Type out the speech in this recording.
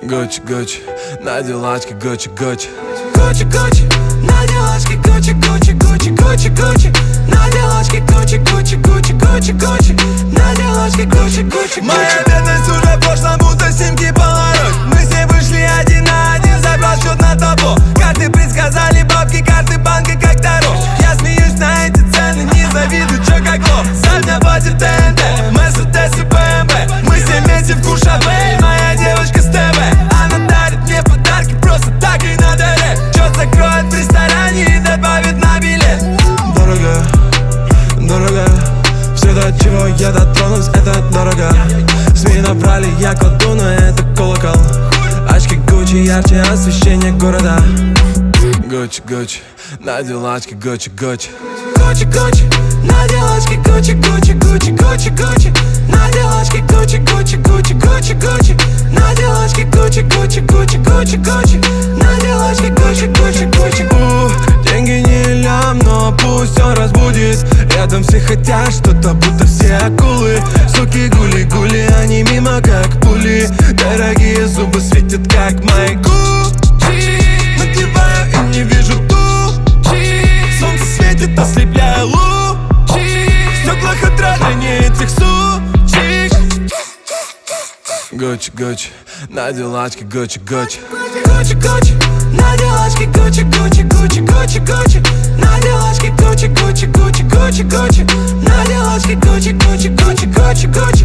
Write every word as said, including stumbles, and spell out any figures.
Гуччи, Гуччи, на делачке Гуччи, Гуччи. Гуччи, Гуччи, на делачке Гуччи, Гуччи, Гуччи, Гуччи, Гуччи. На делачке Гуччи, Гуччи, Гуччи, Гуччи, Гуччи. На делачке Гуччи, Гуччи, Гуччи. Моя бедность уже в прошлом, будто снимки полароид. Мы с ней вышли один на один, забрал счет на табло. Карты предсказали бабки, карты банка как таро. Я смеюсь на эти цены, не завидую, чё как лох. За меня платит ТНТ, Мерседес и БМВ. Мы все вместе в Куршавель, моя девочка с ТВ. Она дарит мне подарки просто так и на дыре. Счет закроет в ресторане и добавит на билет. Дорого, дорого, все, до чего я дотронусь, это дорого. СМИ набрали, я кладу на это колокол. Очки Гуччи, ярче освещение города. Гуччи, Гуччи, на делачке Гуччи, Гуччи. Гуччи, Гуччи, на делачке Гуччи, Гуччи, Гуччи, Гуччи, Гуччи. На делачке Гуччи, Гуччи, Гуччи, Гуччи, Гуччи. На делачке Гуччи, Гуччи, Гуччи, Гуччи, Гуччи. На делачке Гуччи, Гуччи, Гуччи. У, деньги не лям, но пусть он разбудит. Рядом все хотят что-то, будто все акулы. Суки гули-гули, они мимо как пули. Дорогие зубы светят как мои Гуччи. Надеваю и не вижу тучи. Солнце светит, ослепляя лучи. В стеклах отражение этих сучек. Гуччи, Гуччи, на делачке Гуччи, Гуччи. Гуччи, Гуччи, на делачке Гуччи, Гуччи, Гуччи, Гуччи, Гуччи. На делачке Гуччи, Гуччи, Гуччи, Гуччи, Гуччи. На делачке Гуччи, Гуччи, Гуччи, Гуччи, Гуччи.